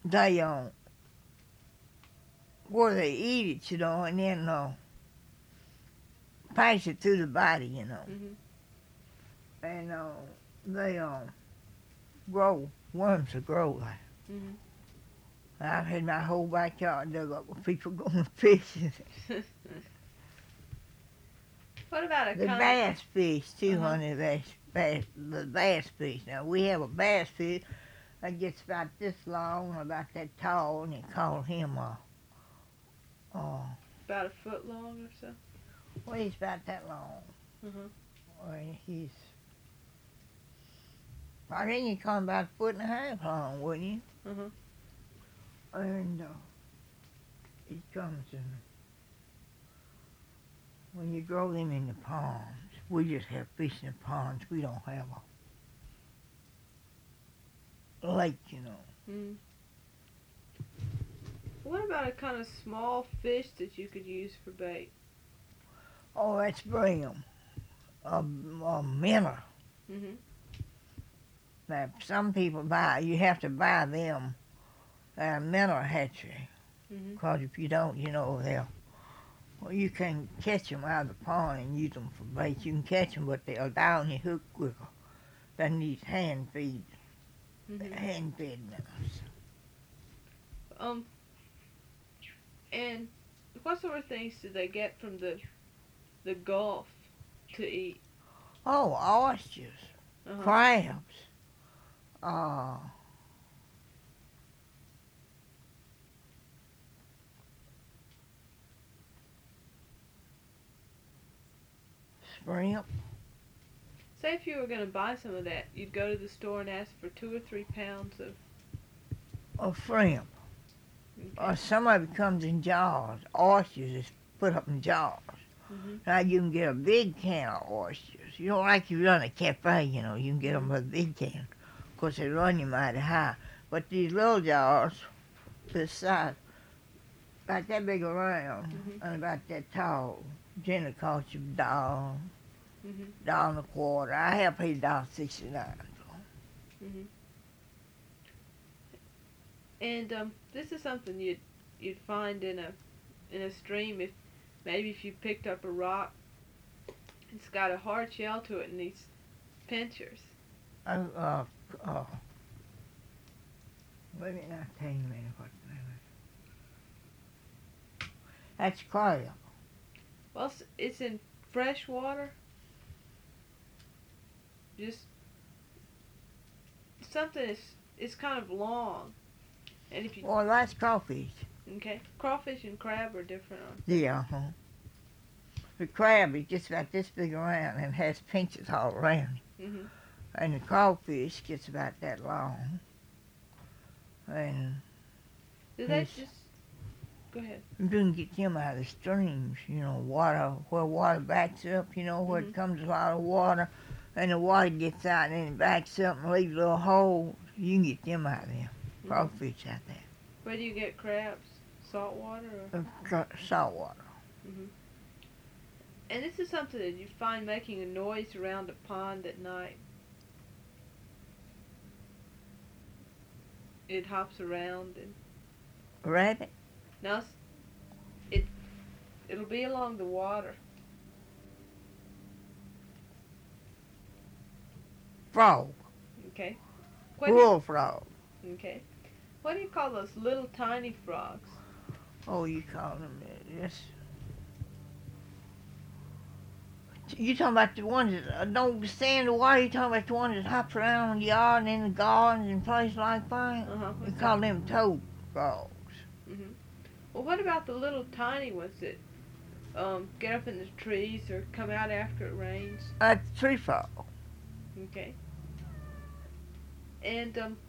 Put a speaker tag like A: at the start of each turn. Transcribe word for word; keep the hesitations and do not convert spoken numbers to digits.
A: they, um, where they eat it, you know, and then uh, pass it through the body, you know.
B: Mhm.
A: And uh, they uh, grow, worms will grow there.
B: Mhm.
A: I've had my whole backyard dug up with people going fishing.
B: What about a
A: The
B: kind
A: bass fish, too,
B: Uh-huh.
A: honey, bass, bass, the bass fish. Now, we have a bass fish that gets about this long, about that tall, and you call him a, uh,
B: about a foot long or so?
A: well, he's about that long.
B: Mhm.
A: Or he's, I think you call him about a foot and a half long, wouldn't you?
B: Mhm.
A: And uh, he comes in, when you grow them in the ponds, we just have fish in the ponds. We don't have a lake, you know.
B: Mhm. What about a kind of small fish that you could use for bait?
A: Oh, that's brim, a, a minnow.
B: Mhm.
A: Now, some people buy, you have to buy them at a minnow hatchery.
B: Mhm.
A: Because if you don't, you know, they'll, well, you can catch them out of the pond and use them for bait. You can catch them, but they'll die on your hook quicker than these hand feed,
B: Mhm.
A: hand fed minnows.
B: Um. And what sort of things do they get from the the Gulf to eat?
A: Oh, oysters,
B: Uh-huh.
A: crabs, uh, shrimp,
B: Say if you were going to buy some of that, you'd go to the store and ask for two or three pounds of.
A: or shrimp.
B: Okay.
A: Or some of it comes in jars. Oysters is put up in jars.
B: Mhm.
A: Now you can get a big can of oysters. You know, like you run a cafe, you know, you can get them a big can. Of course, they run you mighty high. But these little jars, this size, about that big around
B: Mhm.
A: and about that tall, generally cost you a dollar,
B: Mhm.
A: dollar and a quarter. I have paid a dollar sixty-nine.
B: Mhm. And um, this is something you'd you'd find in a in a stream if maybe if you picked up a rock, it's got a hard shell to it and these pinchers.
A: Uh, uh, uh, wait a minute, I'll tell you a minute what the name is. That's crab.
B: Well, it's, it's in fresh water. Just something is it's kind of long, and if you
A: Well, that's crawfish.
B: okay, crawfish and crab are different. Aren't
A: Yeah, uh-huh. The crab is just about this big around and has pinches all around.
B: they? Mhm.
A: And the crawfish gets about that long. And
B: Do they
A: it's,
B: just go ahead?
A: you can get them out of the streams, you know, water, where water backs up, you know, where
B: Mhm.
A: it comes a lot of water, and the water gets out and then it backs up and leaves little holes. You can get them out of there.
B: Mhm.
A: Crawfish out there.
B: Where do you get crabs? Salt water or?
A: Uh, cr- salt water.
B: Mhm. And this is something that you find making a noise around a pond at night. It hops around and
A: Rabbit?
B: now s- it it'll be along the water.
A: Frog.
B: Okay. What do you,
A: Bullfrog.
B: okay. What do you call those little tiny frogs?
A: Oh, you call them that. Yes. You talking about the ones that uh, don't stay in the water? You talking about the ones that hops around the yard and in the gardens and places like that?
B: Uh huh.
A: We call them toad frogs.
B: Mhm. Well, what about the little tiny ones that um get up in the trees or come out after it rains?
A: That's tree frog.
B: Okay. And um,